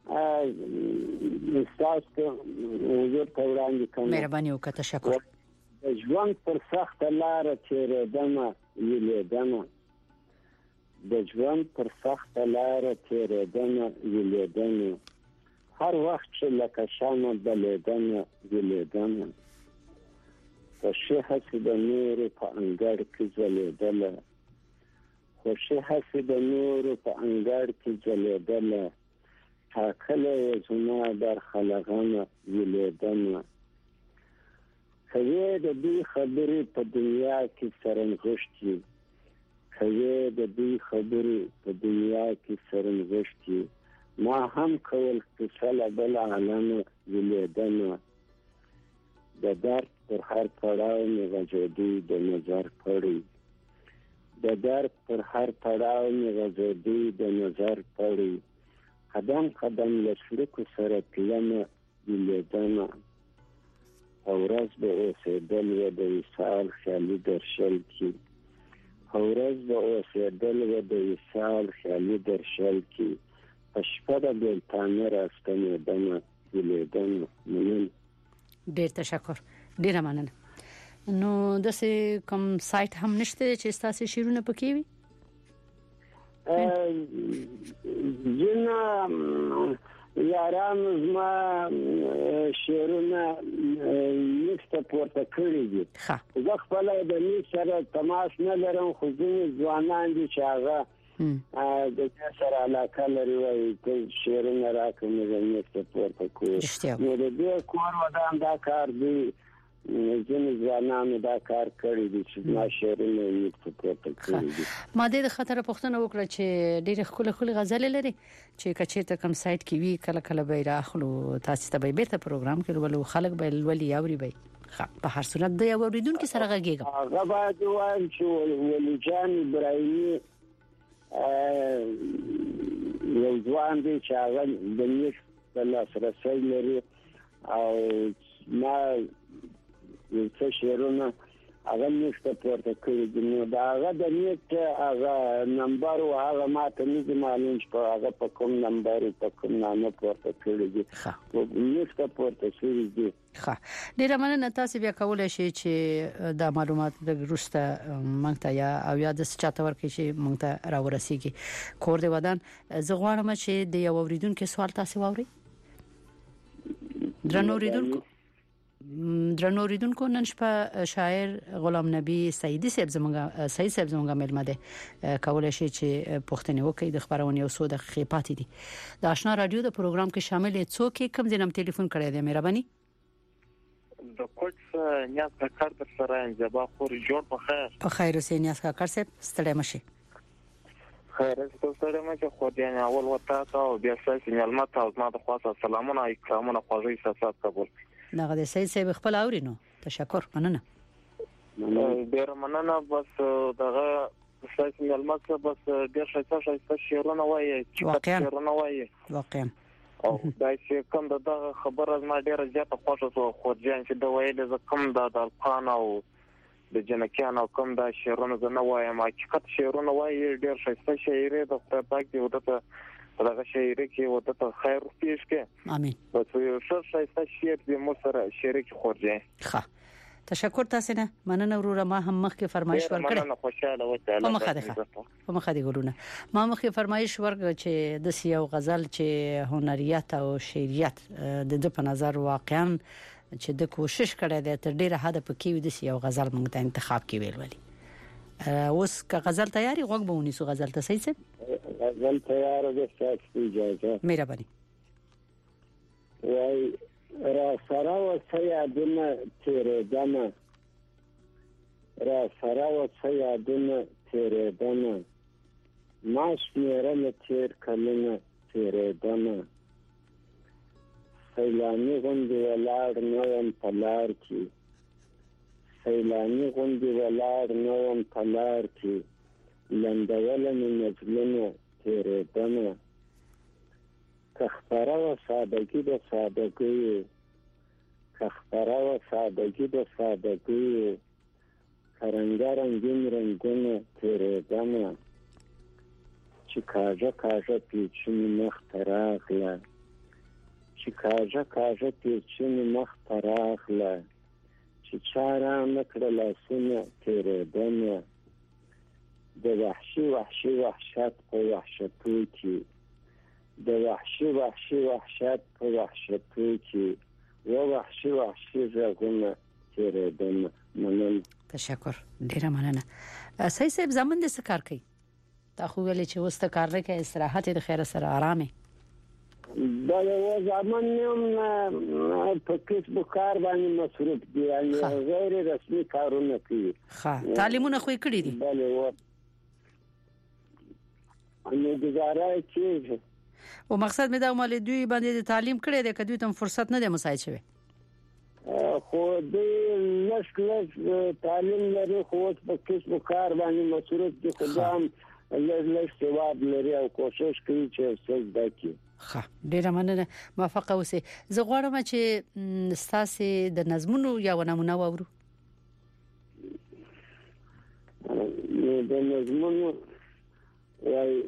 استاسو وزیر ته وړاندې کوم مهرباني وکړه تشکر ژوند پر سخت لار تیرېدم ویلېدم د ژوند پر سخت لار تیرېدم ویلېدم هر وخت چې لکه شمع بلېدم ویلېدم خوشي هسې د نورو په انګړ کې ځلېدله خوشي هسې د نورو په انګړ کې ځلېدله ټاکلی یې زما برخلغمه ویلېدمه کوي د دې خبرې په دنیا کې سرنغښتي کوي د دې خبرې په دنیا کې سرنغښتي ما هم کول کسله بل عالمه ویلېدمه د درد پر هر پړاو مې غځېدی د نظر پړی د درد پر هر پړاو مې غځېدی د نظر پړی قدم قدم له سړکو سره تلمه ویلېدمه اورز به اوسېدل و د وصال خیالي درشل کې اورز به اوسېدل و د وصال خیالي درشل کې په شپه د بېلتانه راستنېدمه ویلېدمه مننه ډېر تشکر ډېر مننه نو داسې کوم سایت هم نشته چې تاسو شیرونه پکې وي جنا یاران زما شیرونه نشته پورته کړی دي زه خپل د می سره تماس نه لرم خو ځینې ځوانان دي چې هغه د دې سره علاقه لري وایي چې شیرونه راکړي زه نشته پورته کوم نو د دې کور ودان دا کار دی ځینې ځوانانو دا کار کړی دي چې ما شیرونه نشته پورته کړی دي ما د خطر پوښتنه وکړه چې ډېر خلک غزل لري چې کچېته کوم سایت کې وی کله کله به راخلو تاسو ته به بیرته پروګرام کې ولو خلک به ولي اوري به په هر صورت د اوریدونکو سره غږیږم هغه باید وایم چې ولي جان ابراهیمي یو ځوان دی چې هغه د نیک په لاسرسي لري او ما یو څه شعرونه هغه نشته پورته کړی دي نو دا هغه د نیک هغه نمبر او هغه ماته نه معلوم چې هغه په کوم نمبر په کوم نامه پورته کړی دي نشته پورته کړی دي ښه ډیره مننه تاسو بیا کولای شئ چې دا معلومات د روسته مونږ ته یا د چاته ورکړئ چې مونږ ته راورسیږي کور دی ودان زه غواړم چې د یو اوریدونکو سوال تاسو واورئ درنو اوریدونکو درنو ریدونکو نن شپه شاعر غلام نبی سیدی صاحب زمونږه ملمه ده کولای شي چې پښتني وکي د خبرونه یو څو دقیقې پاتې دي د آشنا رادیو د پروګرام کې شامل څوک کم دینم ټلیفون کړی دی مهرباني د کوټ نیاز کاکړ تر سره انجبا خور جوړ په خیر سي نیاز کاکړ صاحب ستړي مشي خیر تاسو سره مې خو دې نه اول وتا او بیا ساسي معلومات او ما د خاصه سلامونه اکرامونه خوږی احساسات قبول دغه د سید صاحب خپل اورینو تشکر مننه ډیر مننه بس دغه ساسي معلومات بس ډیر شایسته شعرونه وایي شعرونه وایي واقعا او دا چې کوم دغه خبره ما ډیره زیاته خوښه شو خو ځان چې دا وایي د کوم د القان او د جنکیان او کوم د شعرونو زنه وایم حقیقت شعرونه وایي ډیر شایسته شاعري د خپل پاک دی ودته دغه شاعري کې ودته خیر پیښ کې امين بس یو شایسته شعر دې مو سره شعري کې خورځي ښه تشکر تاسو نه مننه وروره ما هم مخکې فرمایش ورکړم مننه خوشاله وته په مخه دي ګورونه ما مخکې فرمایش ورکړ چې د سیاو غزل چې هنریت او شعریت د په نظر واقعا چې د کوشش کړی دی تر ډیره حد په کې د سیاو غزل موږ ته انتخاب کې ویل ولي اوس که غزل تیاری غوږ به ونیسو غزل ته صحیح څه غزل تیار ده تاسو اجازه مهرباني وای را سره و سیادونه تیرېدنه را سره و سیادونه تیرېدنه ماش میرل تیر کلونه تیرېدنه سیلانی غوندې ولاړ نه یم په لار کې سیلانی غوندې ولاړ نه یم په لار کې لنډوله مې نظمونه تیرېدنه که خپره و سادگی د سادگیو که خپره و سادگی د سادگیو که رنگه رنگین رنگونه تیرېدنه چې کاژه کاژه پیچونې مخ ته راغله چې کاژه کاژه پیچونې مخ ته راغله چې چا رانه کړه لاسونه تیرېدنه د وحشي وحشي وحشت په وحشتو کې د وحشي وحشي وحشت په وحشتو کې و وحشي وحشي غږونه تیرېدنه مننه تشکر ډیره مننه صحیح صاحب زمون د سکار کوي تا خو ویل چې وسته کار نه کوي استراحت د خیر سره آرامه دا یو ځامن نیم په کسب کار باندې مصروف دي یعنی غیر رسمي کارونه کوي ښه تعلیمونه خو کړی دي بله و انو گزاره کیږي او مقصد مې دا مال دوی باندې تعلیم کړی دی کدی ته فرصت نه دی مساعد شوی خو دې لږ تعلیم لري خو په کسب کار باندې مصروف دي خدام لږ ثواب لري او کوشش کوي چې څه دکې ښه ډیره مننه موافقه اوسه زه غواړم چې ستاسو د نظمونو یا نمونه واورو د نظمونو وای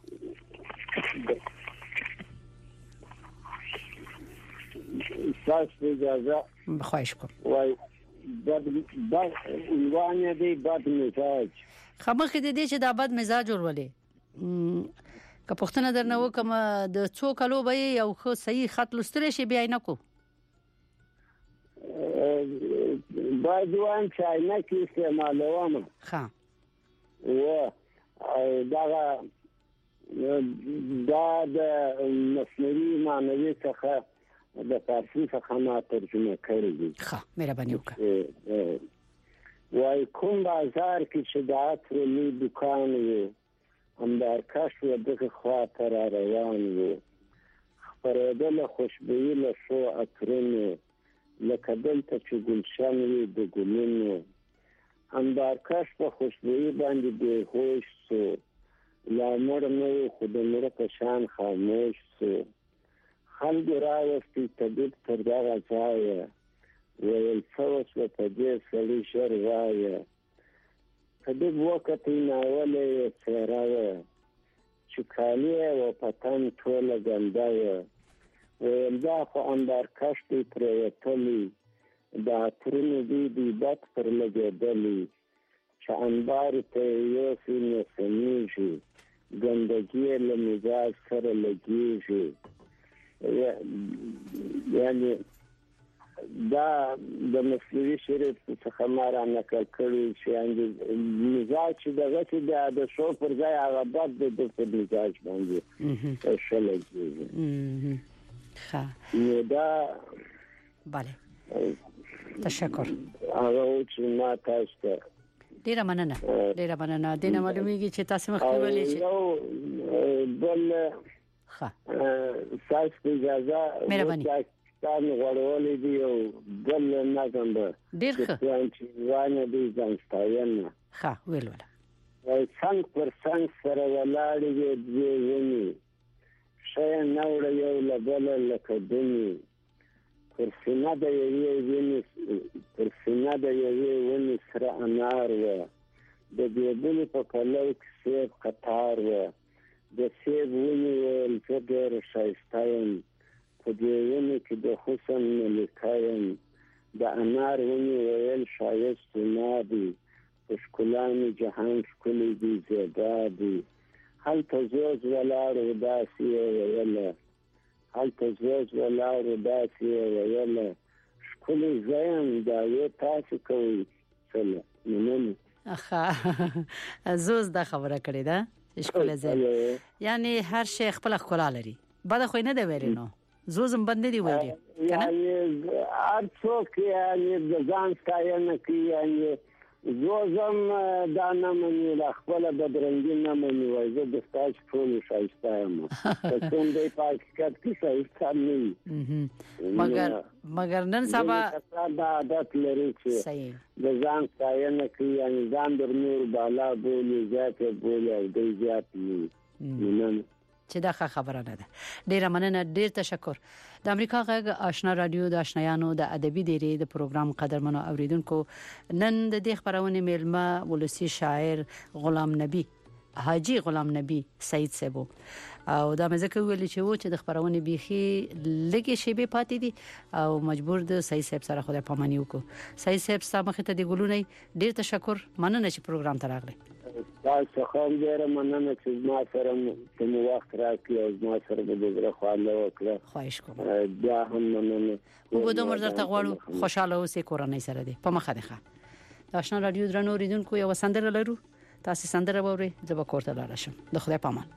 تاسو اجازه خواهش کوم وای بد عنوان دی بد مزاج خامخ دې چې د بد مزاج ورولې که پښتنه درنه وکم د څو کلو به یو خو صحیح خط لستر شي بیا نه کو باید وان چې نه کې استعمالوم ها و دا د مصنوعي معنوي څخه د فارسی څخه ما ترجمه کړی دی ښه مهرباني وکړه وای کوم بازار کې چې د عطر لی دکان وي همدار کاش و دغه خوا ته را روان وي خپرېدل خوشبويي له شو عطرونو لکه دلته چې ګلشن وي د ګلونو همدار کاش په خوشبويي باندې بېهوش سو لا مړ نه خو د مړه په شان خاموش سو خلق راوستی طبیب تر دغه ځایه ویل څه وسوه په دې سړي ژر وایه طبیب وکتې ناوله یې څېره وه چې کالي یې وه په تن ټوله ګنده وه ویل دا خو اندارکش دی پرېوتلي د عطرونو دی بد پر لګېدلي چې انبارو ته یې یوسي نو سمیږي ګندګي یې له مزاج سره لګېږي یعنی دا د مصنوعي شریف څخه ماره نقل کړی چې مزاج دغه چې د شو پر ځای هغه بد د مزاج باندې شلګي نو دا بله تشکر هغه چې ما تاسو ته ډیره مننه دینه معلومیږي چې تاسو مخکې ویلي چې بل تاسو اجازه مهرباني تاسو غواړئ دی او بل نظم به ډیر ښه چې وانه دي ځانستاینه ویل څنګه پر څنګه سره ولاړې دي ونی شي نوړ یو لبل لکه دني پر سینه د یوې ونی سره انار و د دیبل په کلو کې سیب قطار و د سیب ونی ول چې ډېر ښایسته یم په دې ونی کې د حسن ملکایم د انار ونی ویل شایست ما دي په ښکلانو جهان ښکلی دي زیبا دي هلته زوز ولاړ داسې ویله هلته زوز ولاړ داسې ویله ښکلی زیم دا یو تاسو کوئ څله مننه زوز دا خبره کړې ده ښکلی زیم یعنی هر شی خپل ښکلا لري بده خو نه دی ویلی نو زوزم بند دی ویلی یعنی هر څوک یعنی د ځان ستاینه کوي یعنی زوزم دا نه مني خپل بدرنګي نه مني وای زه د تاسو ټول شایسته یم کوم دی په حقیقت کې شایسته نه مگر نن سبا دا عادت لري چې د ځان ستاینه کوي یعنی ځان در نور بالا بولي ذات بولي او د ذات نه چې دا خبره نه ده ډیره مننه ډیر تشکر د امریکا غږ آشنا رادیو د آشنایانو د ادبي ډیری د پروګرام قدرمنو اوریدونکو نن د دې خبرونه میلمه ولسی شاعر غلام نبی حاجی غلام نبی سید سبو او دا مزه ویل چې د خبرونه بيخي لګي شی به پاتې دي او مجبور د سید صاحب سره خدای پاماني وکړو سید صاحب سامخه ته د ګلونې ډیر تشکر مننه چې پروګرام ته راغلی تاسو خو ډیره مننه چې ما سره کوم وخت راکړی او ما سره به زړه خواله وکړه خواهش کوم بیا هم مننه وګورم درته غواړو خوشاله اوسې کورنۍ سره دي په مخه ده آشنا رادیو درنو ریدونکو یو سندره لرو تاسو سندره ووري زه به کوړه لاړ شم د خدای پامان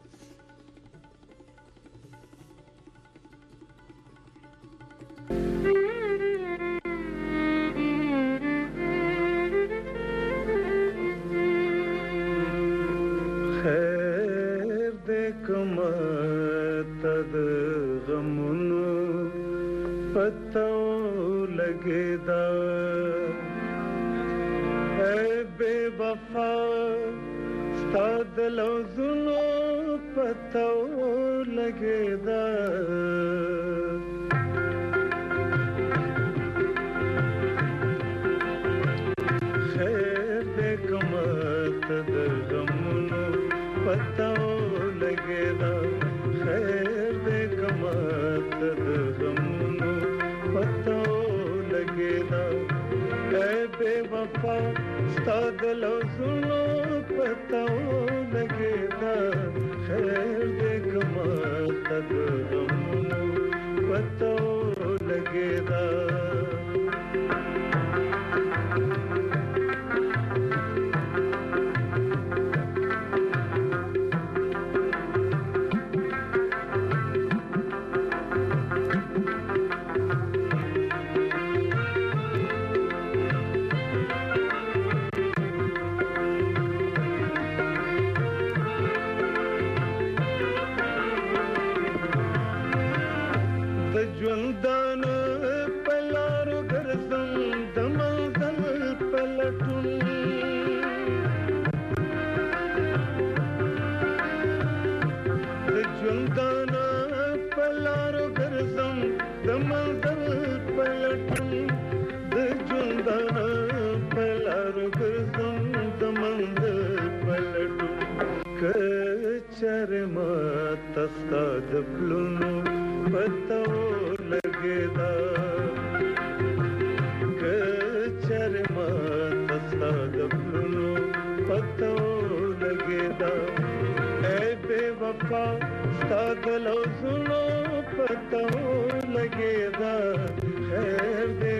ستاد لو سنو پتو لگے دا خیر دے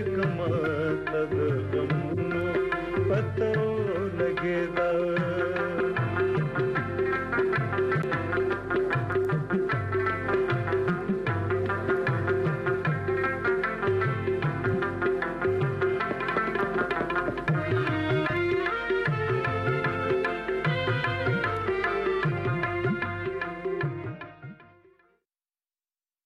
ګران